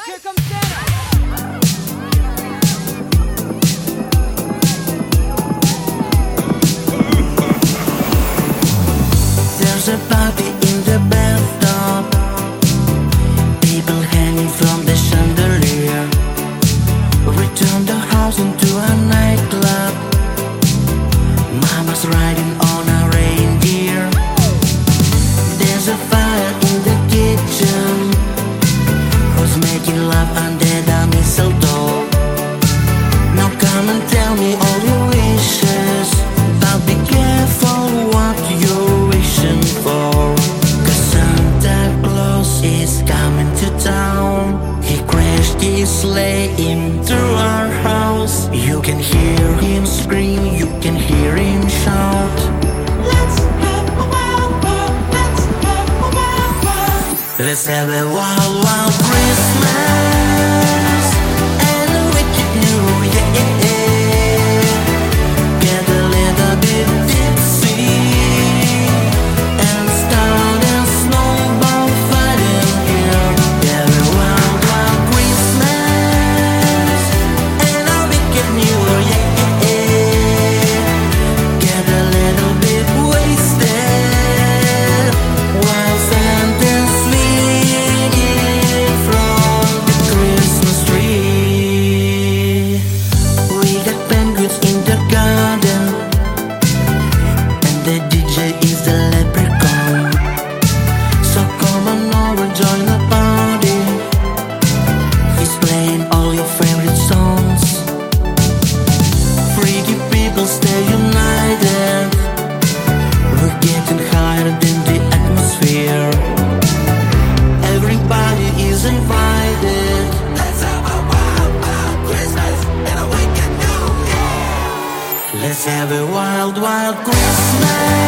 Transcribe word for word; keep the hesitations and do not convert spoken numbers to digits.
Here comes Santa. There's a party in the bathtub, people hanging from the chandelier. Return the house into a nightclub. Mama's riding on a reindeer. There's a fire in the kitchen. Who's making love under the mistletoe? Now come and tell me all your wishes, but be careful what you're wishing for. Cause Santa Claus is coming to town. He crashed his sleigh into our house. You can hear him scream, you can hear him shout. Let's have a wild, wild, let's have a wild, wild. Let's have a wild, wild Christmas and a wicked New Year. Get a little bit tipsy and start a snowball fighting here. Have a wild, wild Christmas and a wicked New Year. Get a little bit wasted while Santa's swinging from the Christmas tree. We got penguins in the garden, and the D J is the leprechaun. So come on over, join the party. He's playing all your favorite songs. Freaky people stay united. We're getting higher than the atmosphere. Everybody is invited. Let's have a wild, wild Christmas and a wicked New Year. Let's have a wild, wild Christmas